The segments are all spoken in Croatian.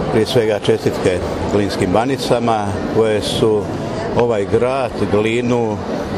prije svega čestitke Glinskim Banicama koje su ovaj grad, Glinu,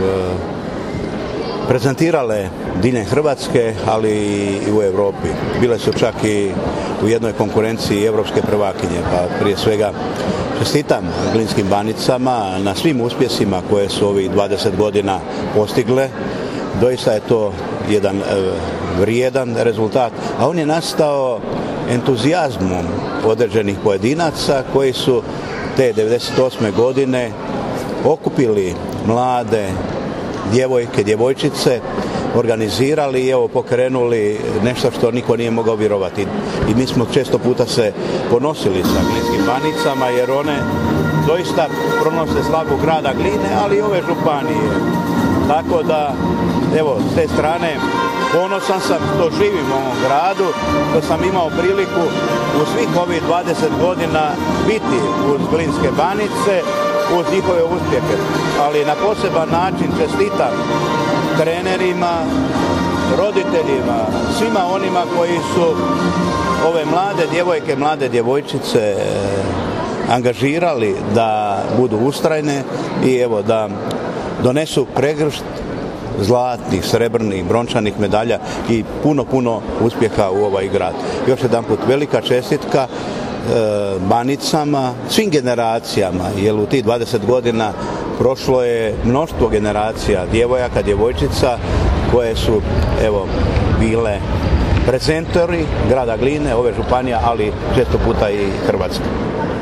prezentirale diljem Hrvatske, ali i u Europi. Bile su čak i u jednoj konkurenciji europske prvakinje, pa prije svega čestitam Glinskim Banicama na svim uspjesima koje su ovih 20 godina postigle. Doista je to jedan vrijedan rezultat, a on je nastao entuzijazmom određenih pojedinaca koji su te 98. godine okupili mlade djevojke, djevojčice, organizirali i evo pokrenuli nešto što niko nije mogao vjerovati. I mi smo često puta se ponosili sa Glinskim Banicama jer one doista pronose slavu grada Gline, ali i ove županije. Tako da, evo, s te strane ponosan sam što živim u ovom gradu, što sam imao priliku u svih ovih 20 godina biti uz Glinske Banice, uz njihove uspjehe. Ali na poseban način čestitam trenerima, roditeljima, svima onima koji su ove mlade djevojke, mlade djevojčice angažirali da budu ustrajne i evo da donesu pregršt zlatnih, srebrnih, brončanih medalja i puno uspjeha u ovaj grad. Još jedanput velika čestitka Banicama, svim generacijama, jer u tih 20 godina prošlo je mnoštvo generacija djevojaka, djevojčica koje su evo bile prezentori grada Gline, ove županije, ali često puta i Hrvatske.